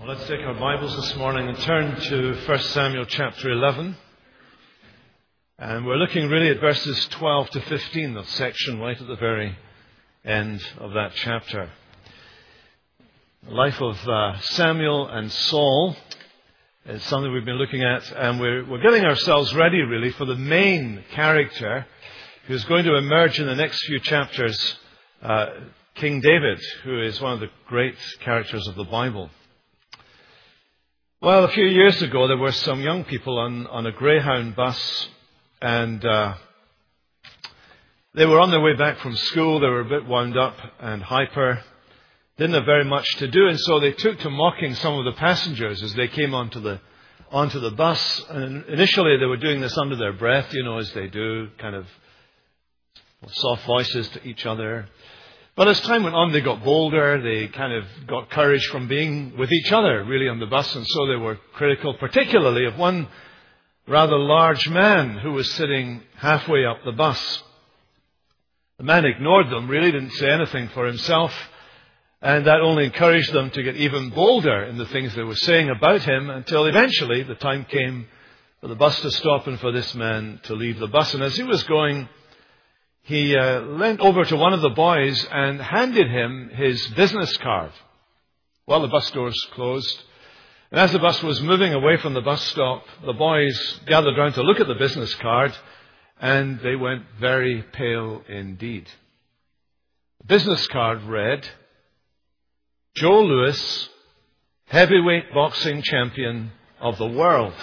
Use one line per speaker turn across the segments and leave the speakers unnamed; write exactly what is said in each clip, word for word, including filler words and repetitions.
Well, let's take our Bibles this morning and turn to First Samuel chapter eleven. And we're looking really at verses twelve to fifteen, that section right at the very end of that chapter. The life of uh, Samuel and Saul is something we've been looking at, and we're, we're getting ourselves ready really for the main character who's going to emerge in the next few chapters, uh, King David, who is one of the great characters of the Bible. Well, a few years ago, there were some young people on, on a Greyhound bus, and uh, they were on their way back from school. They were a bit wound up and hyper, didn't have very much to do, and so they took to mocking some of the passengers as they came onto the onto the bus. And initially, they were doing this under their breath, you know, as they do, kind of soft voices to each other. But as time went on, they got bolder. They kind of got courage from being with each other, really, on the bus. And so they were critical, particularly of one rather large man who was sitting halfway up the bus. The man ignored them, really didn't say anything for himself. And that only encouraged them to get even bolder in the things they were saying about him, until eventually the time came for the bus to stop and for this man to leave the bus. And as he was going, he uh, leant over to one of the boys and handed him his business card while the bus doors closed. And as the bus was moving away from the bus stop, the boys gathered round to look at the business card, and they went very pale indeed. The business card read, Joe Louis, heavyweight boxing champion of the world.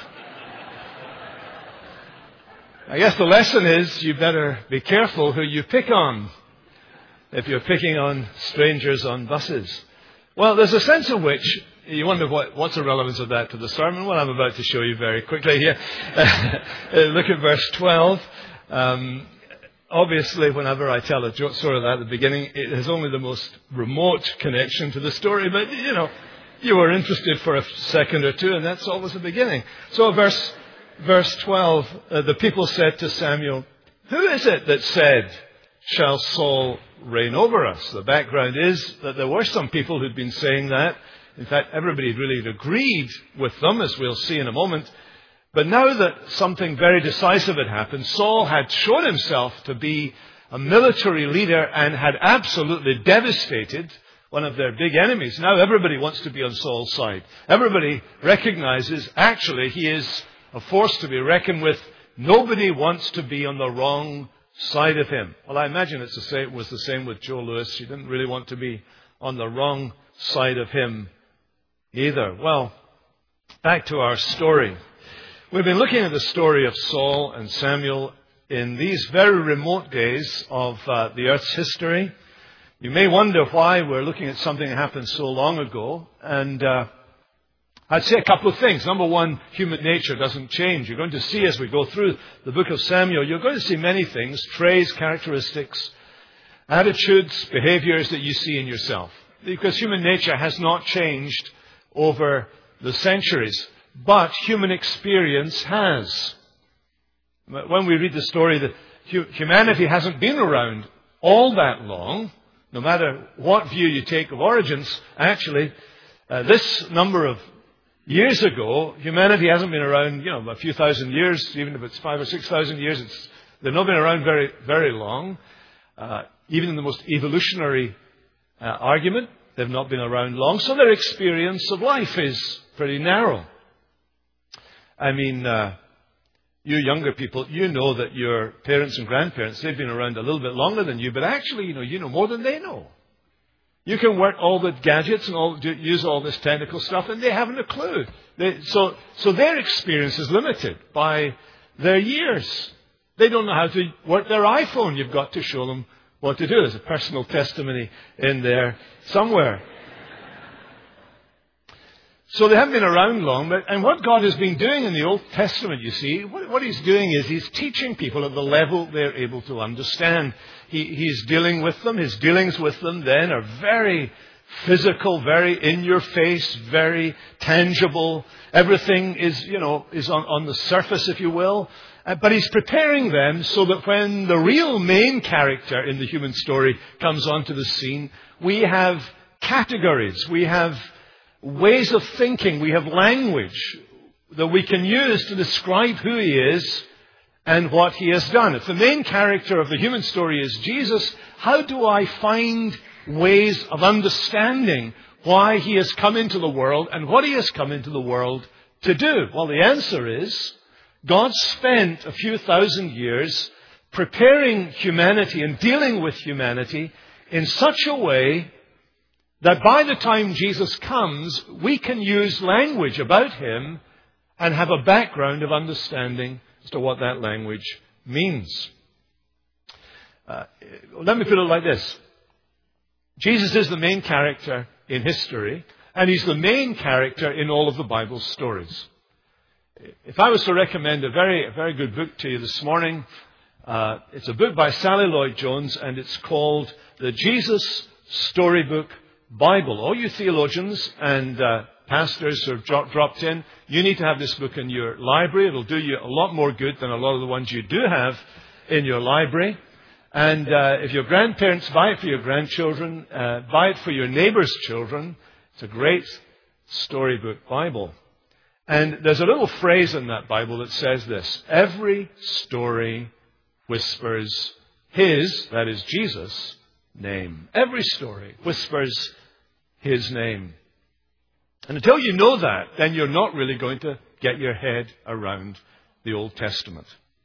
I guess the lesson is you better be careful who you pick on if you're picking on strangers on buses. Well, there's a sense in which you wonder what, what's the relevance of that to the sermon. Well, I'm about to show you very quickly here. Look at verse twelve. Um, obviously, whenever I tell a joke story like that at the beginning, it has only the most remote connection to the story. But, you know, you were interested for a second or two, and that's always the beginning. So verse Verse twelve, uh, the people said to Samuel, who is it that said, shall Saul reign over us? The background is that there were some people who'd been saying that. In fact, everybody really agreed with them, as we'll see in a moment. But now that something very decisive had happened, Saul had shown himself to be a military leader and had absolutely devastated one of their big enemies. Now everybody wants to be on Saul's side. Everybody recognizes, actually, he is a force to be reckoned with. Nobody wants to be on the wrong side of him. Well, I imagine it's the same, it was the same with Joe Louis. He didn't really want to be on the wrong side of him either. Well, back to our story. We've been looking at the story of Saul and Samuel in these very remote days of uh, the earth's history. You may wonder why we're looking at something that happened so long ago. And uh, I'd say a couple of things. Number one, human nature doesn't change. You're going to see as we go through the book of Samuel, you're going to see many things, traits, characteristics, attitudes, behaviors that you see in yourself. Because human nature has not changed over the centuries, but human experience has. When we read the story, that humanity hasn't been around all that long, no matter what view you take of origins. Actually, uh, this number of years ago, humanity hasn't been around, you know, a few thousand years, even if it's five or six thousand years. It's, they've not been around very, very long. Uh, even in the most evolutionary uh, argument, they've not been around long. So their experience of life is pretty narrow. I mean, uh, you younger people, you know that your parents and grandparents, they've been around a little bit longer than you, but actually, you know, you know more than they know. You can work all the gadgets and all, do, use all this technical stuff, and they haven't a clue. They, so, so their experience is limited by their years. They don't know how to work their iPhone. You've got to show them what to do. There's a personal testimony in there somewhere. So they haven't been around long. But, and what God has been doing in the Old Testament, you see, what, what He's doing is He's teaching people at the level they're able to understand. He, he's dealing with them. His dealings with them then are very physical, very in your face, very tangible. Everything is, you know, is on, on the surface, if you will. Uh, but He's preparing them so that when the real main character in the human story comes onto the scene, we have categories. We have ways of thinking. We have language that we can use to describe who He is and what He has done. If the main character of the human story is Jesus, how do I find ways of understanding why He has come into the world and what He has come into the world to do? Well, the answer is God spent a few thousand years preparing humanity and dealing with humanity in such a way that by the time Jesus comes, we can use language about Him and have a background of understanding as to what that language means. Uh, let me put it like this. Jesus is the main character in history, and He's the main character in all of the Bible's stories. If I was to recommend a very, a very good book to you this morning, uh, it's a book by Sally Lloyd-Jones, and it's called The Jesus Storybook Bible. All you theologians and uh, pastors who have dro- dropped in, you need to have this book in your library. It'll do you a lot more good than a lot of the ones you do have in your library. And uh, if your grandparents buy it for your grandchildren, uh, buy it for your neighbor's children. It's a great storybook Bible. And there's a little phrase in that Bible that says this: every story whispers His, that is Jesus, name. Every story whispers His name. And until you know that, then you're not really going to get your head around the Old Testament.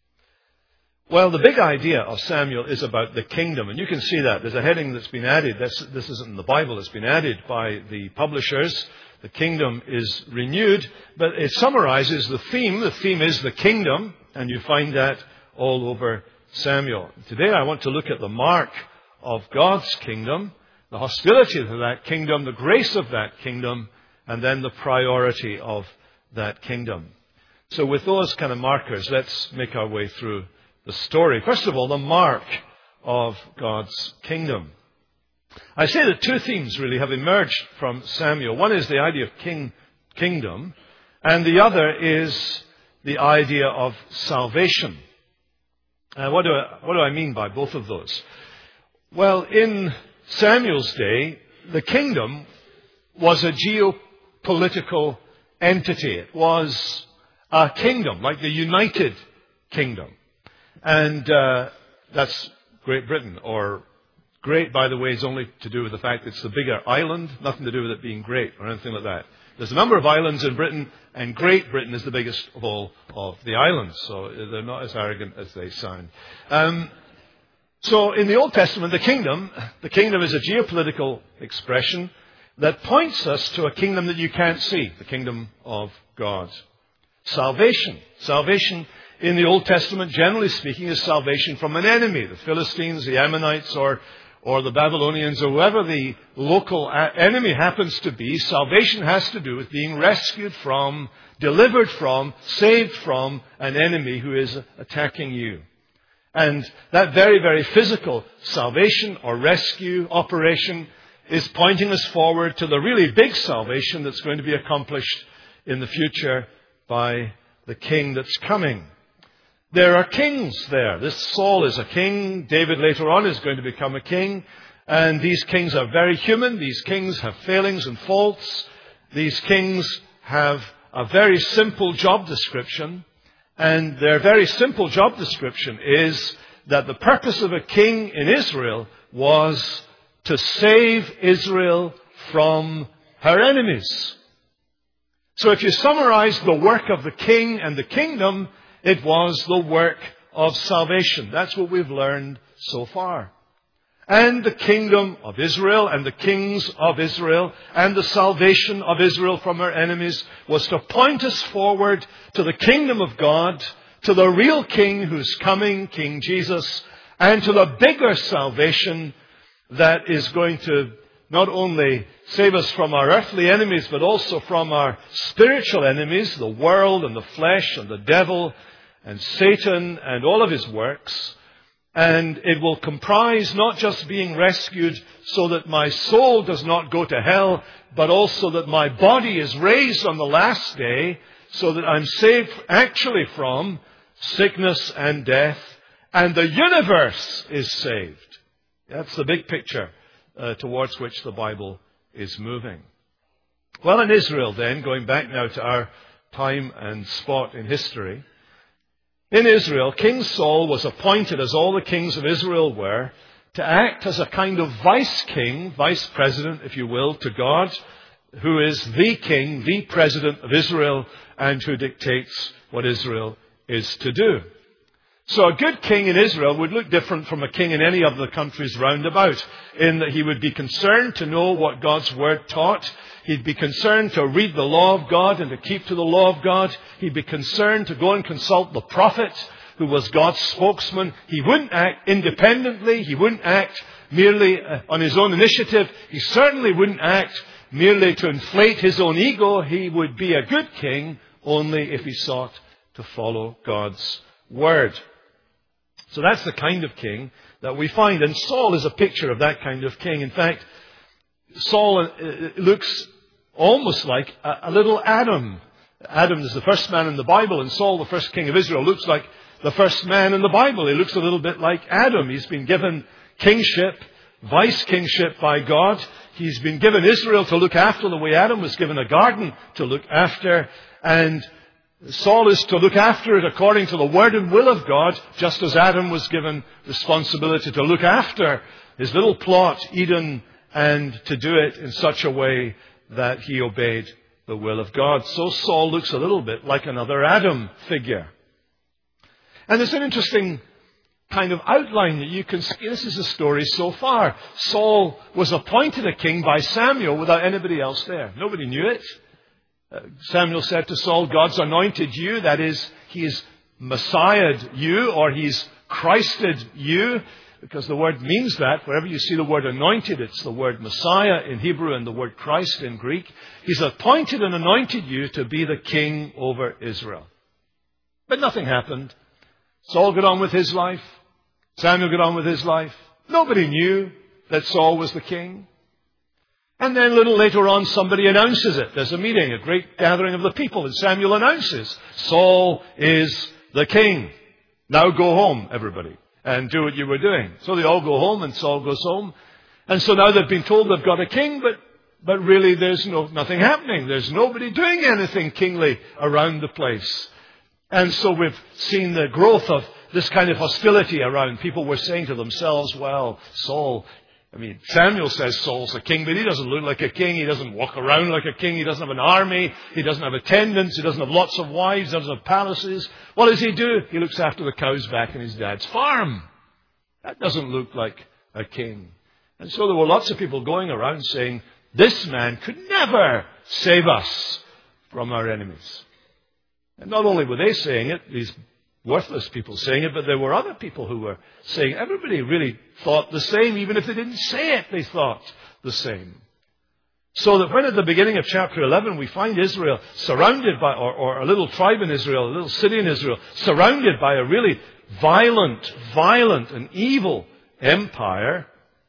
Well, the big idea of Samuel is about the kingdom, and you can see that. There's a heading that's been added. This, this isn't in the Bible. It's been added by the publishers. The kingdom is renewed, but it summarizes the theme. The theme is the kingdom, and you find that all over Samuel. Today I want to look at the mark of God's kingdom, the hostility to that kingdom, the grace of that kingdom, and then the priority of that kingdom. So with those kind of markers, let's make our way through the story. First of all, the mark of God's kingdom. I say that two themes really have emerged from Samuel. One is the idea of king, kingdom, and the other is the idea of salvation. Uh, what do I, what do I mean by both of those? Well, in Samuel's day, the kingdom was a geopolitical entity. It was a kingdom, like the United Kingdom. And uh, that's Great Britain. Or great, by the way, is only to do with the fact it's the bigger island, nothing to do with it being great or anything like that. There's a number of islands in Britain, and Great Britain is the biggest of all of the islands. So they're not as arrogant as they sound. Um, so in the Old Testament, the kingdom, the kingdom is a geopolitical expression that points us to a kingdom that you can't see, the kingdom of God. Salvation. Salvation in the Old Testament, generally speaking, is salvation from an enemy. The Philistines, the Ammonites, or or the Babylonians, or whoever the local enemy happens to be. Salvation has to do with being rescued from, delivered from, saved from an enemy who is attacking you. And that very, very physical salvation or rescue operation is pointing us forward to the really big salvation that's going to be accomplished in the future by the king that's coming. There are kings there. This Saul is a king. David later on is going to become a king. And these kings are very human. These kings have failings and faults. These kings have a very simple job description. And their very simple job description is that the purpose of a king in Israel was to save Israel from her enemies. So if you summarize the work of the king and the kingdom, it was the work of salvation. That's what we've learned so far. And the kingdom of Israel and the kings of Israel and the salvation of Israel from her enemies was to point us forward to the kingdom of God, to the real king who's coming, King Jesus, and to the bigger salvation that is going to not only save us from our earthly enemies, but also from our spiritual enemies, the world and the flesh and the devil and Satan and all of his works. And it will comprise not just being rescued so that my soul does not go to hell, but also that my body is raised on the last day so that I'm saved actually from sickness and death, and the universe is saved. That's the big picture uh, towards which the Bible is moving. Well, in Israel then, going back now to our time and spot in history, in Israel, King Saul was appointed, as all the kings of Israel were, to act as a kind of vice king, vice president, if you will, to God, who is the king, the president of Israel, and who dictates what Israel is to do. So a good king in Israel would look different from a king in any of the countries round about, in that he would be concerned to know what God's word taught. He'd be concerned to read the law of God and to keep to the law of God. He'd be concerned to go and consult the prophet, who was God's spokesman. He wouldn't act independently. He wouldn't act merely on his own initiative. He certainly wouldn't act merely to inflate his own ego. He would be a good king only if he sought to follow God's word. So that's the kind of king that we find. And Saul is a picture of that kind of king. In fact, Saul looks almost like a little Adam. Adam is the first man in the Bible, and Saul, the first king of Israel, looks like the first man in the Bible. He looks a little bit like Adam. He's been given kingship, vice kingship by God. He's been given Israel to look after the way Adam was given a garden to look after. And Saul is to look after it according to the word and will of God, just as Adam was given responsibility to look after his little plot, Eden, and to do it in such a way that he obeyed the will of God. So Saul looks a little bit like another Adam figure. And there's an interesting kind of outline that you can see. This is the story so far. Saul was appointed a king by Samuel without anybody else there. Nobody knew it. Uh, Samuel said to Saul, God's anointed you. That is, he's Messiahed you, or he's Christed you, because the word means that. Wherever you see the word anointed, it's the word Messiah in Hebrew and the word Christ in Greek. He's appointed and anointed you to be the king over Israel. But nothing happened. Saul got on with his life. Samuel got on with his life. Nobody knew that Saul was the king. And then a little later on, somebody announces it. There's a meeting, a great gathering of the people, and Samuel announces, Saul is the king. Now go home, everybody, and do what you were doing. So they all go home, and Saul goes home. And so now they've been told they've got a king, but but really there's no nothing happening. There's nobody doing anything kingly around the place. And so we've seen the growth of this kind of hostility around. People were saying to themselves, well, Saul, I mean, Samuel says Saul's a king, but he doesn't look like a king. He doesn't walk around like a king. He doesn't have an army. He doesn't have attendants. He doesn't have lots of wives. He doesn't have palaces. What does he do? He looks after the cows back in his dad's farm. That doesn't look like a king. And so there were lots of people going around saying, this man could never save us from our enemies. And not only were they saying it, these worthless people saying it, but there were other people who were saying it. Everybody really thought the same. Even if they didn't say it, they thought the same. So that when at the beginning of chapter eleven we find Israel surrounded by, or, or a little tribe in Israel, a little city in Israel, surrounded by a really violent, violent and evil empire,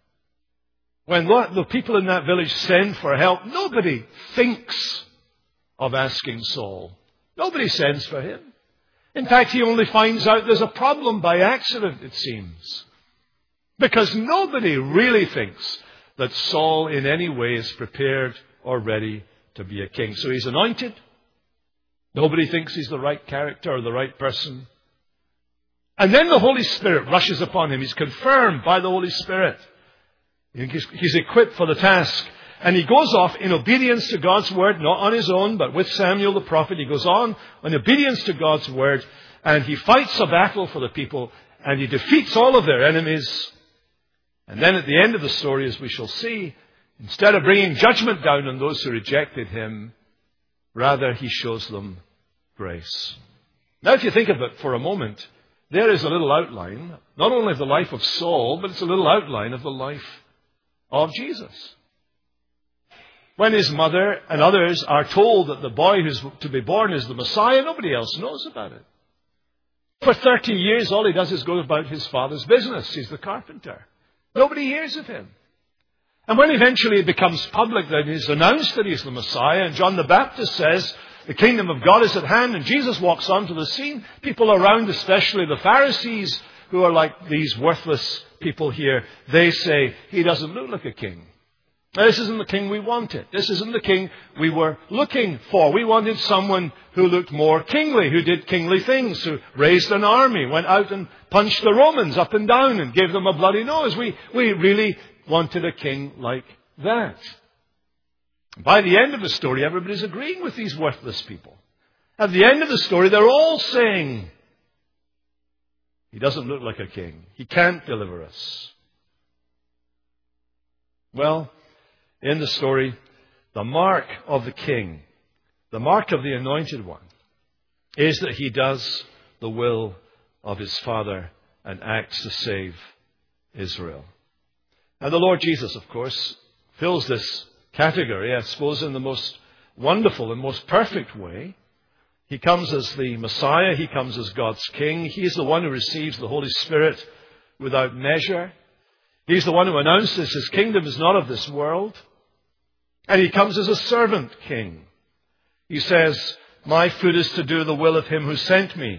when the people in that village send for help, nobody thinks of asking Saul. Nobody sends for him. In fact, he only finds out there's a problem by accident, it seems. Because nobody really thinks that Saul in any way is prepared or ready to be a king. So he's anointed. Nobody thinks he's the right character or the right person. And then the Holy Spirit rushes upon him. He's confirmed by the Holy Spirit. He's equipped for the task. And he goes off in obedience to God's word, not on his own, but with Samuel the prophet. He goes on in obedience to God's word, and he fights a battle for the people, and he defeats all of their enemies. And then at the end of the story, as we shall see, instead of bringing judgment down on those who rejected him, rather he shows them grace. Now if you think of it for a moment, there is a little outline, not only of the life of Saul, but it's a little outline of the life of Jesus. When his mother and others are told that the boy who's to be born is the Messiah, nobody else knows about it. For thirty years, all he does is go about his father's business. He's the carpenter. Nobody hears of him. And when eventually it becomes public that he's announced that he's the Messiah, and John the Baptist says, the kingdom of God is at hand, and Jesus walks onto the scene, people around, especially the Pharisees, who are like these worthless people here, they say, he doesn't look like a king. This isn't the king we wanted. This isn't the king we were looking for. We wanted someone who looked more kingly, who did kingly things, who raised an army, went out and punched the Romans up and down and gave them a bloody nose. We, we really wanted a king like that. By the end of the story, everybody's agreeing with these worthless people. At the end of the story, they're all saying, he doesn't look like a king. He can't deliver us. Well, in the story, the mark of the king, the mark of the anointed one, is that he does the will of his Father and acts to save Israel. And the Lord Jesus, of course, fills this category, I suppose, in the most wonderful and most perfect way. He comes as the Messiah. He comes as God's King. He's the one who receives the Holy Spirit without measure. He's the one who announces his kingdom is not of this world. And he comes as a servant king. He says, my food is to do the will of him who sent me.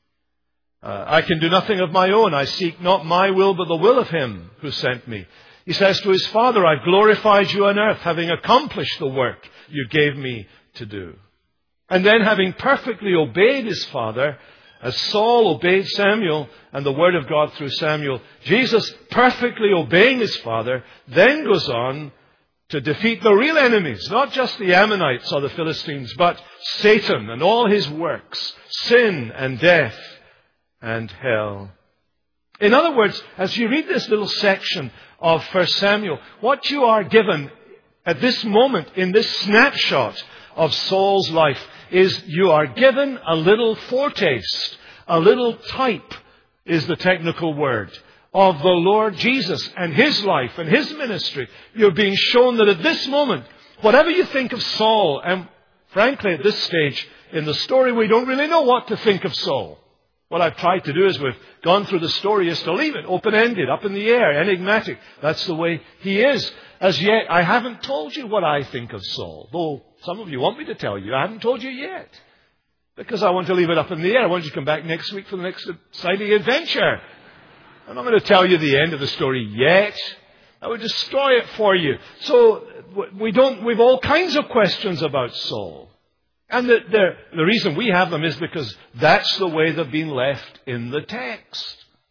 Uh, I can do nothing of my own. I seek not my will, but the will of him who sent me. He says to his Father, I've glorified you on earth, having accomplished the work you gave me to do. And then, having perfectly obeyed his Father, as Saul obeyed Samuel and the word of God through Samuel, Jesus, perfectly obeying his Father, then goes on to defeat the real enemies, not just the Ammonites or the Philistines, but Satan and all his works, sin and death and hell. In other words, as you read this little section of First Samuel, what you are given at this moment, in this snapshot of Saul's life, is you are given a little foretaste, a little type is the technical word, of the Lord Jesus and his life and his ministry. You're being shown that at this moment, whatever you think of Saul, and frankly at this stage in the story we don't really know what to think of Saul. What I've tried to do as we've gone through the story is to leave it open-ended, up in the air, enigmatic. That's the way he is. As yet, I haven't told you what I think of Saul, though some of you want me to tell you. I haven't told you yet, because I want to leave it up in the air. I want you to come back next week for the next exciting adventure. I'm not going to tell you the end of the story yet. I would destroy it for you. So we don't. We've all kinds of questions about Saul. And the, the, the reason we have them is because that's the way they've been left in the text.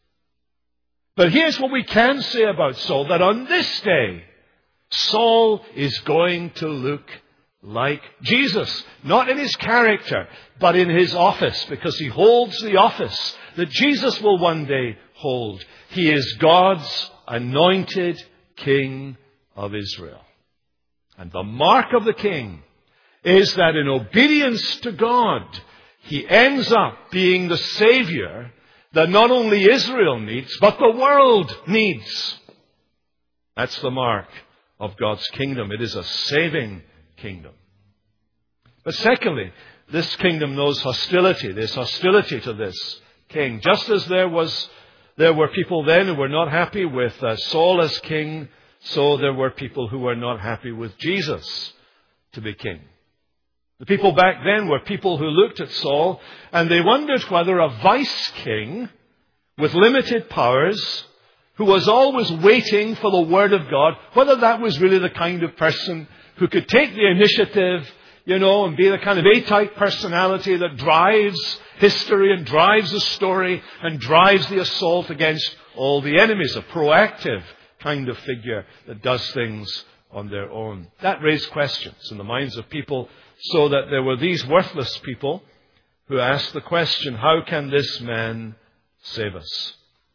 But here's what we can say about Saul, that on this day, Saul is going to look like Jesus. Not in his character, but in his office, because he holds the office that Jesus will one day hold. He is God's anointed King of Israel. And the mark of the King is that in obedience to God, he ends up being the Savior that not only Israel needs, but the world needs. That's the mark of God's kingdom. It is a saving kingdom. But secondly, this kingdom knows hostility. There's hostility to this king. Just as there was, there were people then who were not happy with uh, Saul as king, so there were people who were not happy with Jesus to be king. The people back then were people who looked at Saul and they wondered whether a vice king with limited powers, who was always waiting for the word of God, whether that was really the kind of person who could take the initiative, you know, and be the kind of A-type personality that drives history and drives the story and drives the assault against all the enemies, a proactive kind of figure that does things on their own. That raised questions in the minds of people, so that there were these worthless people who asked the question, how can this man save us?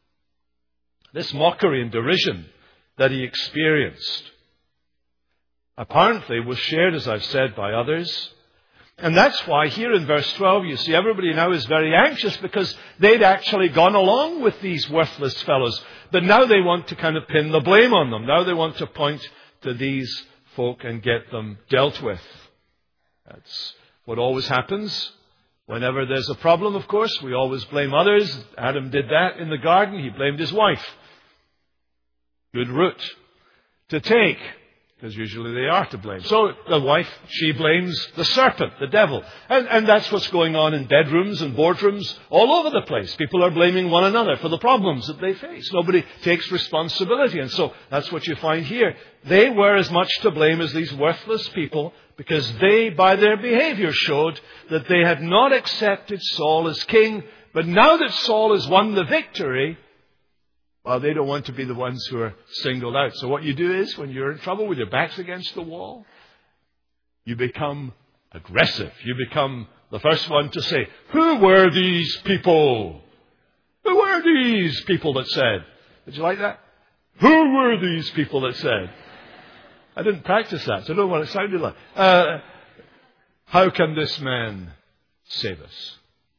This mockery and derision that he experienced apparently was shared, as I've said, by others. And that's why here in verse twelve, you see, everybody now is very anxious because they'd actually gone along with these worthless fellows. But now they want to kind of pin the blame on them. Now they want to point to these folk and get them dealt with. That's what always happens. Whenever there's a problem, of course, we always blame others. Adam did that in the garden. He blamed his wife. Good route to take because usually they are to blame. So the wife, she blames the serpent, the devil. And, and that's what's going on in bedrooms and boardrooms all over the place. People are blaming one another for the problems that they face. Nobody takes responsibility. And so that's what you find here. They were as much to blame as these worthless people, because they, by their behavior, showed that they had not accepted Saul as king. But now that Saul has won the victory, well, they don't want to be the ones who are singled out. So what you do is, when you're in trouble with your backs against the wall, you become aggressive. You become the first one to say, who were these people? Who were these people that said? Did you like that? Who were these people that said? I didn't practice that, so I don't know what it sounded like. Uh, how can this man save us?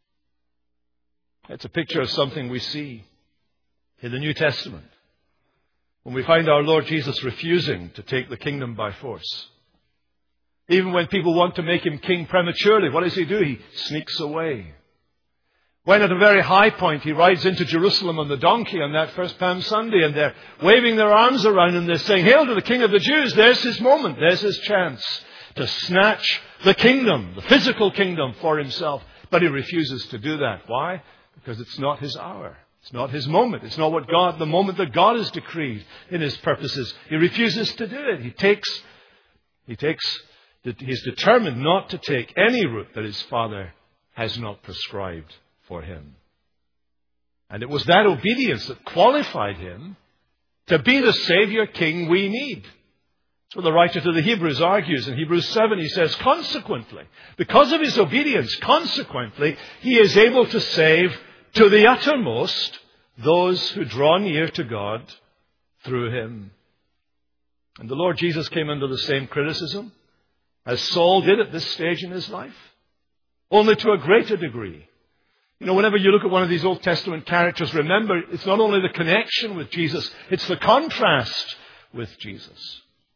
It's a picture of something we see in the New Testament, when we find our Lord Jesus refusing to take the kingdom by force. Even when people want to make him king prematurely, what does he do? He sneaks away. When at a very high point he rides into Jerusalem on the donkey on that first Palm Sunday, and they're waving their arms around and they're saying, "Hail to the King of the Jews." There's his moment. There's his chance to snatch the kingdom, the physical kingdom, for himself. But he refuses to do that. Why? Because it's not his hour. It's not his moment. It's not what God, the moment that God has decreed in his purposes. He refuses to do it. He takes, he takes, he's determined not to take any route that his Father has not prescribed for him. And it was that obedience that qualified him to be the Savior King we need. That's what the writer to the Hebrews argues. In Hebrews seven, he says, consequently, because of his obedience, consequently, he is able to save to the uttermost those who draw near to God through him. And the Lord Jesus came under the same criticism as Saul did at this stage in his life, only to a greater degree. You know, whenever you look at one of these Old Testament characters, remember, it's not only the connection with Jesus, it's the contrast with Jesus.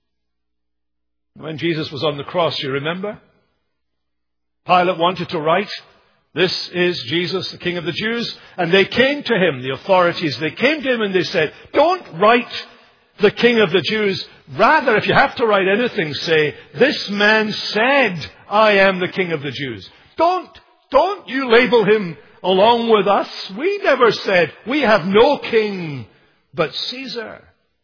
When Jesus was on the cross, you remember? Pilate wanted to write, "This is Jesus, the King of the Jews." And they came to him, the authorities, they came to him and they said, "Don't write the King of the Jews. Rather, if you have to write anything, say, 'This man said, I am the King of the Jews.'" Don't, don't you label him along with us. We never said, "We have no king but Caesar."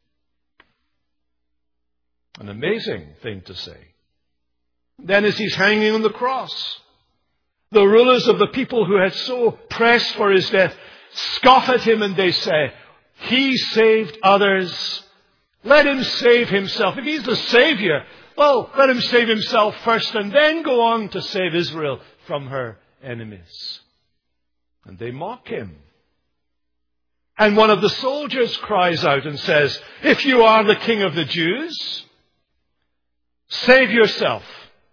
An amazing thing to say. Then as he's hanging on the cross, the rulers of the people who had so pressed for his death scoff at him and they say, "He saved others. Let him save himself. If he's the Savior, well, let him save himself first and then go on to save Israel from her enemies." And they mock him. And one of the soldiers cries out and says, "If you are the King of the Jews, save yourself."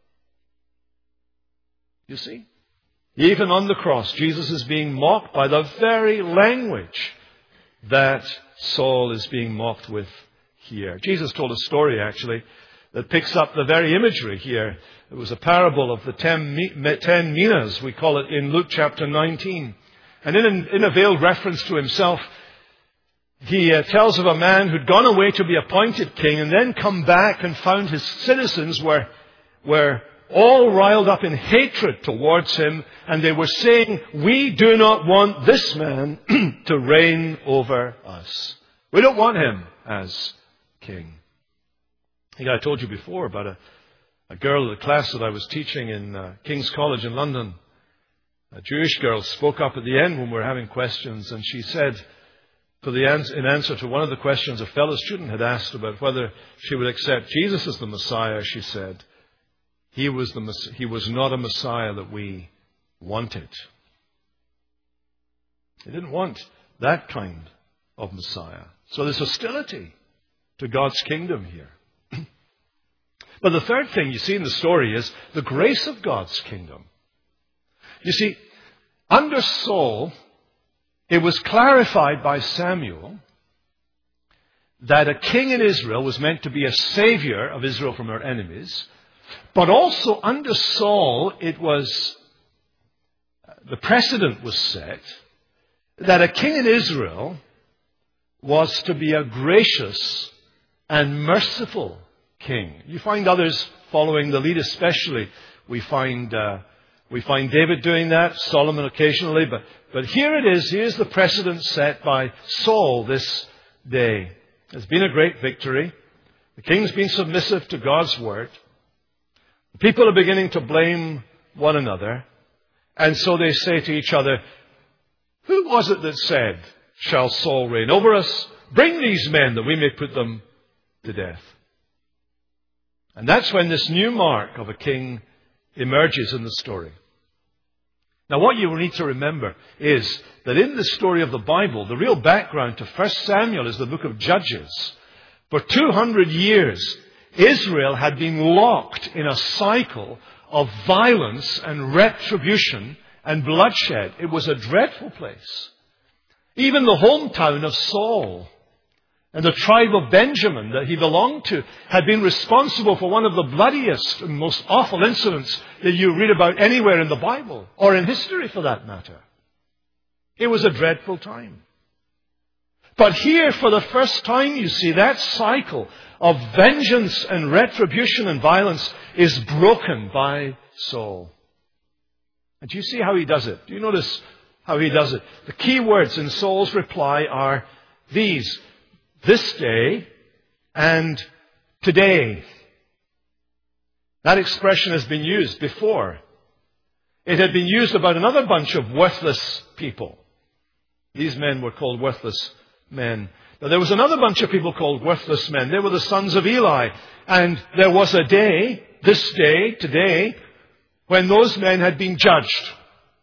You see? Even on the cross, Jesus is being mocked by the very language that Saul is being mocked with here. Jesus told a story, actually, that picks up the very imagery here. It was a parable of the ten, ten minas, we call it in Luke chapter nineteen. And in, an, in a veiled reference to himself, he uh, tells of a man who'd gone away to be appointed king and then come back and found his citizens were, were all riled up in hatred towards him. And they were saying, "We do not want this man to reign over us. We don't want him as king." I think I told you before about a, a girl in the class that I was teaching in uh, King's College in London. A Jewish girl spoke up at the end when we were having questions, and she said, for the ans- in answer to one of the questions a fellow student had asked about whether she would accept Jesus as the Messiah, she said, he was, the, he was not a Messiah that we wanted. They didn't want that kind of Messiah. So there's hostility to God's kingdom here. But the third thing you see in the story is the grace of God's kingdom. You see, under Saul, it was clarified by Samuel that a king in Israel was meant to be a savior of Israel from her enemies. But also under Saul, it was, the precedent was set that a king in Israel was to be a gracious and merciful king. You find others following the lead, especially. We find uh, we find David doing that, Solomon occasionally, but, but here it is. Here's the precedent set by Saul this day. It's been a great victory. The king's been submissive to God's word. The people are beginning to blame one another. And so they say to each other, who was it that said, shall Saul reign over us? Bring these men that we may put them to death. And that's when this new mark of a king emerges in the story. Now what you need to remember is that in the story of the Bible, the real background to First Samuel is the book of Judges. For two hundred years, Israel had been locked in a cycle of violence and retribution and bloodshed. It was a dreadful place. Even the hometown of Saul and the tribe of Benjamin that he belonged to had been responsible for one of the bloodiest and most awful incidents that you read about anywhere in the Bible, or in history for that matter. It was a dreadful time. But here, for the first time, you see that cycle of vengeance and retribution and violence is broken by Saul. And do you see how he does it? Do you notice how he does it? The key words in Saul's reply are these: this day and today. That expression has been used before. It had been used about another bunch of worthless people. These men were called worthless men. Now, there was another bunch of people called worthless men. They were the sons of Eli. And there was a day, this day, today, when those men had been judged.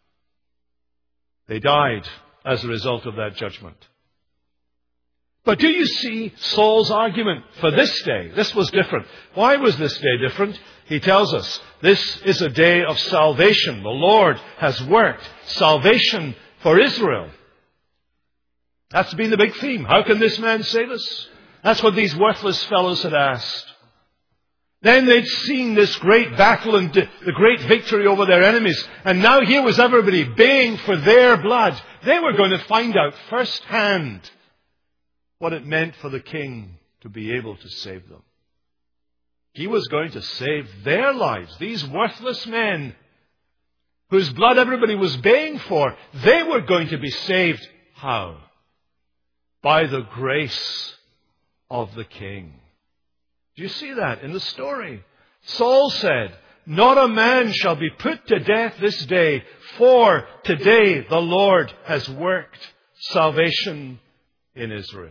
They died as a result of that judgment. But do you see Saul's argument for this day? This was different. Why was this day different? He tells us, this is a day of salvation. The Lord has worked salvation for Israel. That's been the big theme. How can this man save us? That's what these worthless fellows had asked. Then they'd seen this great battle and the great victory over their enemies. And now here was everybody baying for their blood. They were going to find out firsthand what it meant for the king to be able to save them. He was going to save their lives. These worthless men whose blood everybody was baying for, they were going to be saved. How? By the grace of the king. Do you see that in the story? Saul said, not a man shall be put to death this day, for today the Lord has worked salvation in Israel.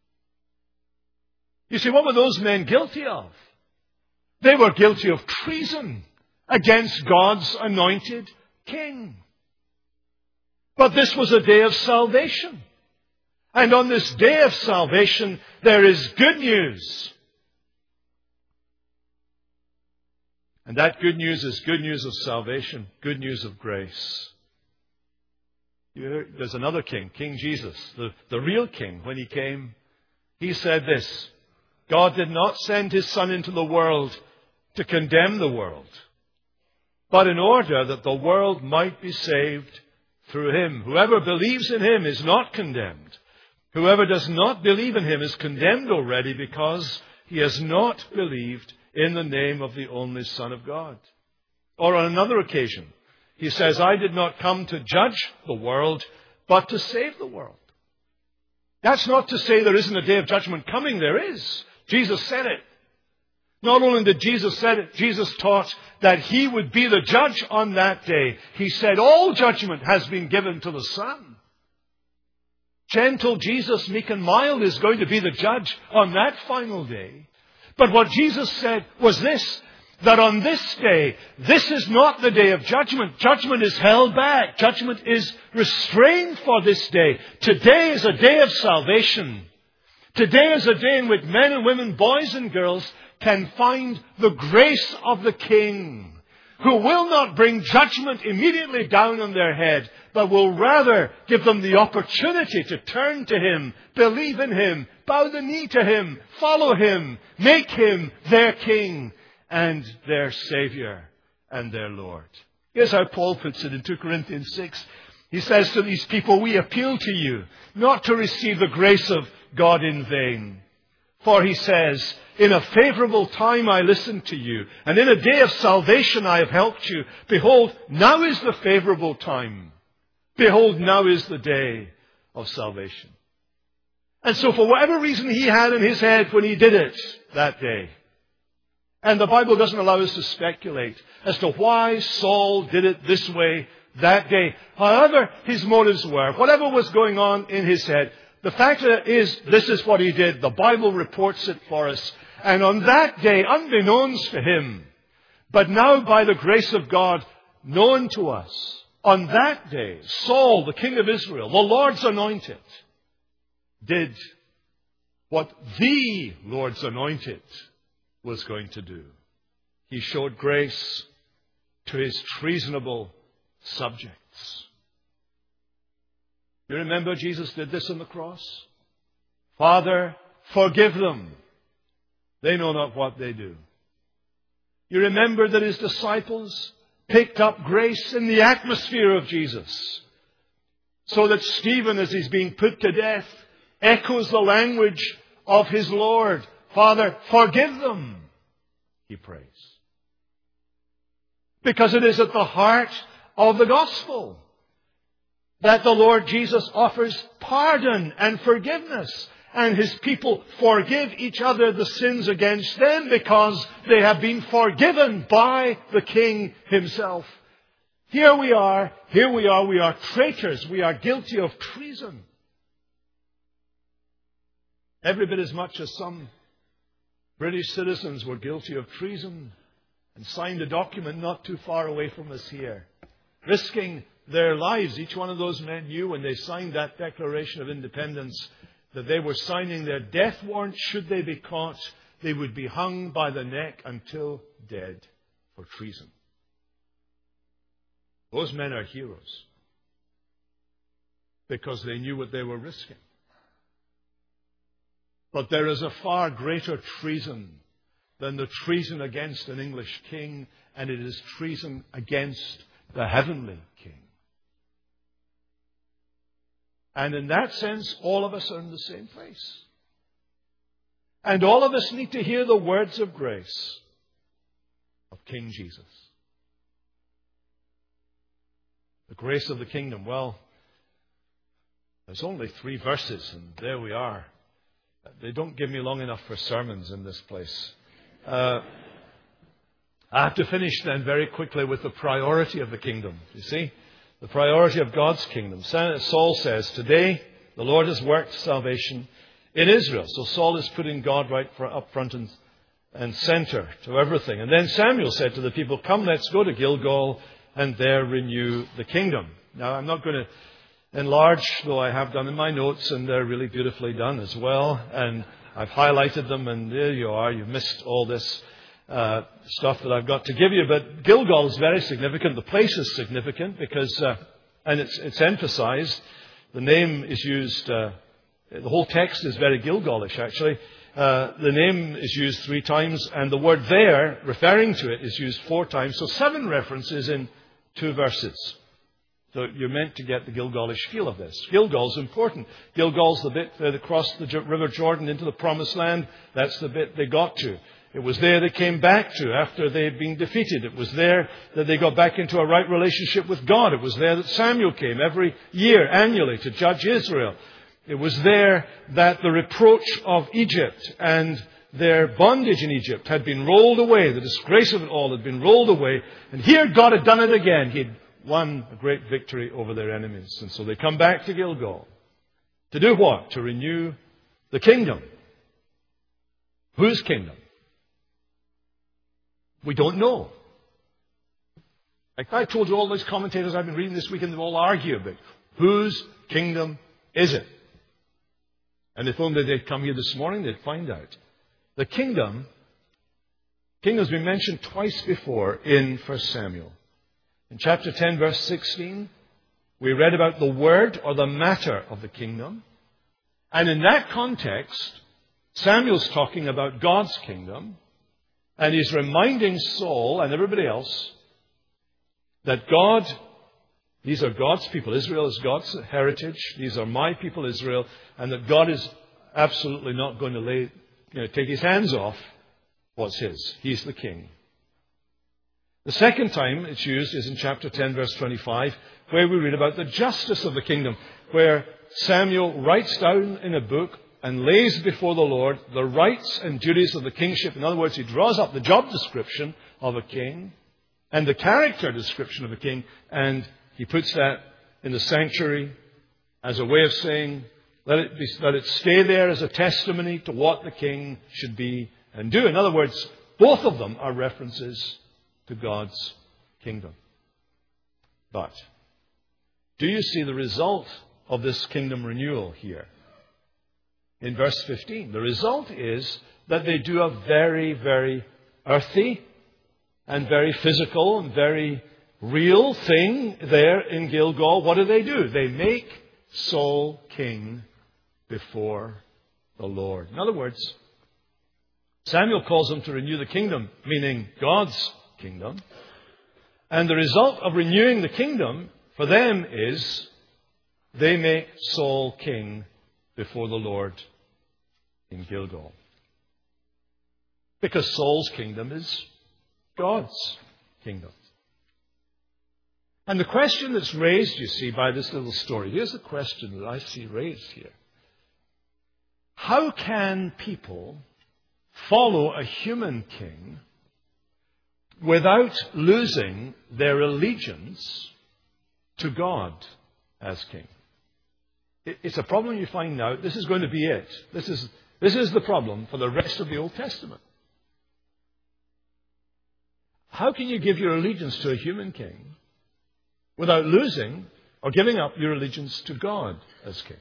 You see, what were those men guilty of? They were guilty of treason against God's anointed king. But this was a day of salvation. And on this day of salvation, there is good news. And that good news is good news of salvation, good news of grace. There's another king, King Jesus, the, the real king. When he came, he said this: God did not send his Son into the world to condemn the world, but in order that the world might be saved through him. Whoever believes in him is not condemned. Whoever does not believe in him is condemned already, because he has not believed in the name of the only Son of God. Or on another occasion, he says, I did not come to judge the world, but to save the world. That's not to say there isn't a day of judgment coming. There is. Jesus said it. Not only did Jesus say it, Jesus taught that he would be the judge on that day. He said all judgment has been given to the Son. Gentle Jesus, meek and mild, is going to be the judge on that final day. But what Jesus said was this, that on this day, this is not the day of judgment. Judgment is held back. Judgment is restrained for this day. Today is a day of salvation. Today is a day in which men and women, boys and girls, can find the grace of the King, who will not bring judgment immediately down on their head, but will rather give them the opportunity to turn to him, believe in him, bow the knee to him, follow him, make him their King and their Savior and their Lord. Here's how Paul puts it in two Corinthians six. He says to these people, we appeal to you not to receive the grace of God in vain. For he says, in a favorable time I listened to you, and in a day of salvation I have helped you. Behold, now is the favorable time. Behold, now is the day of salvation. And so for whatever reason he had in his head when he did it that day, and the Bible doesn't allow us to speculate as to why Saul did it this way that day. However his motives were, whatever was going on in his head, the fact is, this is what he did. The Bible reports it for us. And on that day, unbeknownst to him, but now by the grace of God known to us, on that day, Saul, the king of Israel, the Lord's anointed, did what the Lord's anointed was going to do. He showed grace to his treasonable subjects. You remember Jesus did this on the cross? Father, forgive them. They know not what they do. You remember that his disciples picked up grace in the atmosphere of Jesus, so that Stephen, as he's being put to death, echoes the language of his Lord. Father, forgive them, he prays. Because it is at the heart of the gospel that the Lord Jesus offers pardon and forgiveness. And his people forgive each other the sins against them because they have been forgiven by the King himself. Here we are, here we are, we are traitors. We are guilty of treason. Every bit as much as some British citizens were guilty of treason and signed a document not too far away from us here, risking their lives. Each one of those men knew when they signed that Declaration of Independence that they were signing their death warrant. Should they be caught, they would be hung by the neck until dead for treason. Those men are heroes because they knew what they were risking. But there is a far greater treason than the treason against an English king, and it is treason against the heavenly King. And in that sense, all of us are in the same place. And all of us need to hear the words of grace of King Jesus. The grace of the kingdom. Well, there's only three verses, and there we are. They don't give me long enough for sermons in this place. Uh, I have to finish then very quickly with the priority of the kingdom. You see? The priority of God's kingdom. Saul says, today the Lord has worked salvation in Israel. So Saul is putting God right up front and, and center to everything. And then Samuel said to the people, come, let's go to Gilgal and there renew the kingdom. Now, I'm not going to enlarge, though I have done in my notes, and they're really beautifully done as well. And I've highlighted them, and there you are. You've missed all this Uh, stuff that I've got to give you. But Gilgal is very significant. The place is significant because, uh, and it's, it's emphasized. The name is used, uh, the whole text is very Gilgalish actually. Uh, the name is used three times, and the word there, referring to it, is used four times. So seven references in two verses. So you're meant to get the Gilgalish feel of this. Gilgal's important. Gilgal's the bit where they crossed the River Jordan into the Promised Land. That's the bit they got to. It was there they came back to after they had been defeated. It was there that they got back into a right relationship with God. It was there that Samuel came every year, annually, to judge Israel. It was there that the reproach of Egypt and their bondage in Egypt had been rolled away. The disgrace of it all had been rolled away. And here God had done it again. He had won a great victory over their enemies. And so they come back to Gilgal. To do what? To renew the kingdom. Whose kingdom? We don't know. Like I told you, all those commentators I've been reading this week, and they all argue about whose kingdom is it. And if only they'd come here this morning, they'd find out. The kingdom, kingdom's been mentioned twice before in First Samuel. In chapter ten, verse sixteen, we read about the word or the matter of the kingdom. And in that context, Samuel's talking about God's kingdom. And he's reminding Saul and everybody else that God, these are God's people. Israel is God's heritage. These are my people, Israel. And that God is absolutely not going to lay you know, take his hands off what's his. He's the king. The second time it's used is in chapter ten, verse twenty-five, where we read about the justice of the kingdom, where Samuel writes down in a book and lays before the Lord the rights and duties of the kingship. In other words, he draws up the job description of a king and the character description of a king, and he puts that in the sanctuary as a way of saying, let it be, let it stay there as a testimony to what the king should be and do. In other words, both of them are references to God's kingdom. But do you see the result of this kingdom renewal here? In verse fifteen, the result is that they do a very, very earthy and very physical and very real thing there in Gilgal. What do they do? They make Saul king before the Lord. In other words, Samuel calls them to renew the kingdom, meaning God's kingdom. And the result of renewing the kingdom for them is they make Saul king before the Lord in Gilgal. Because Saul's kingdom is God's kingdom. And the question that's raised, you see, by this little story, here's the question that I see raised here. How can people follow a human king without losing their allegiance to God as king? It's a problem you find now. This is going to be it. This is, this is the problem for the rest of the Old Testament. How can you give your allegiance to a human king without losing or giving up your allegiance to God as king?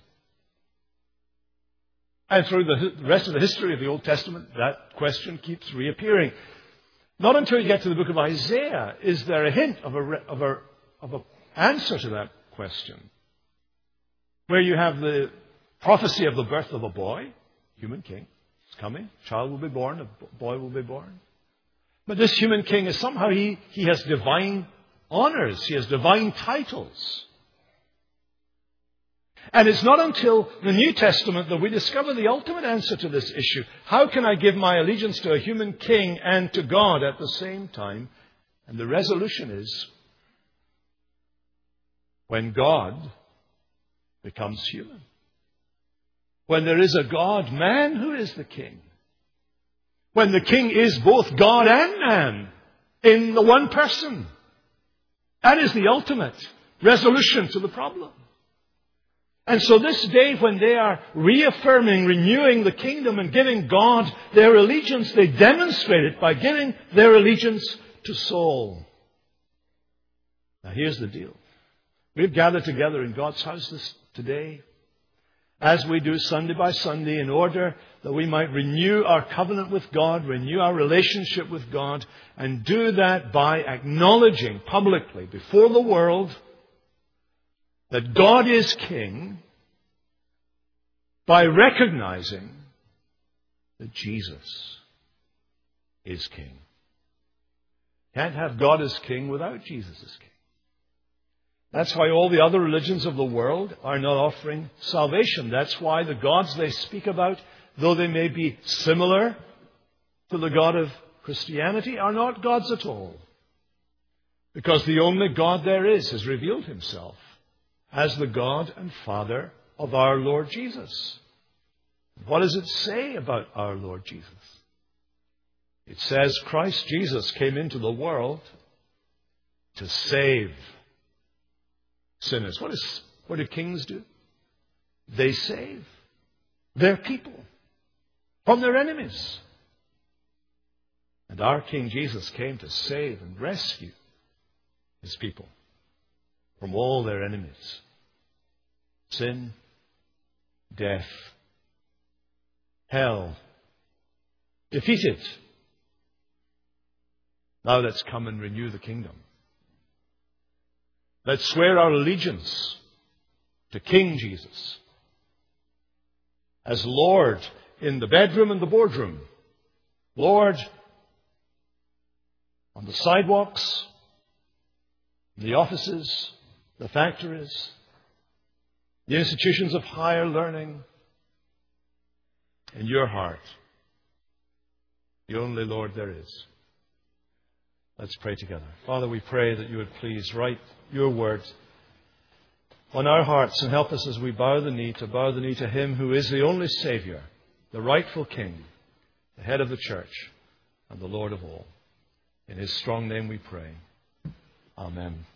And through the rest of the history of the Old Testament, that question keeps reappearing. Not until you get to the book of Isaiah is there a hint of a, of a, of a answer to that question, where you have the prophecy of the birth of a boy, human king. It's coming. A child will be born. A boy will be born. But this human king is somehow, he, he has divine honors. He has divine titles. And it's not until the New Testament that we discover the ultimate answer to this issue. How can I give my allegiance to a human king and to God at the same time? And the resolution is when God becomes human. When there is a God-man who is the king. When the king is both God and man in the one person. That is the ultimate resolution to the problem. And so this day when they are reaffirming, renewing the kingdom and giving God their allegiance, they demonstrate it by giving their allegiance to Saul. Now here's the deal. We've gathered together in God's house this today, as we do Sunday by Sunday, in order that we might renew our covenant with God, renew our relationship with God, and do that by acknowledging publicly before the world that God is king, by recognizing that Jesus is king. Can't have God as king without Jesus as king. That's why all the other religions of the world are not offering salvation. That's why the gods they speak about, though they may be similar to the God of Christianity, are not gods at all. Because the only God there is has revealed himself as the God and Father of our Lord Jesus. What does it say about our Lord Jesus? It says Christ Jesus came into the world to save sinners. What, is, what do kings do? They save their people from their enemies. And our King Jesus came to save and rescue his people from all their enemies. Sin, death, hell, defeated. Now let's come and renew the kingdom. Let's swear our allegiance to King Jesus as Lord in the bedroom and the boardroom. Lord on the sidewalks, the offices, the factories, the institutions of higher learning, in your heart the only Lord there is. Let's pray together. Father, we pray that you would please write your word on our hearts and help us as we bow the knee to bow the knee to him who is the only Saviour, the rightful King, the head of the church, and the Lord of all. In his strong name we pray. Amen.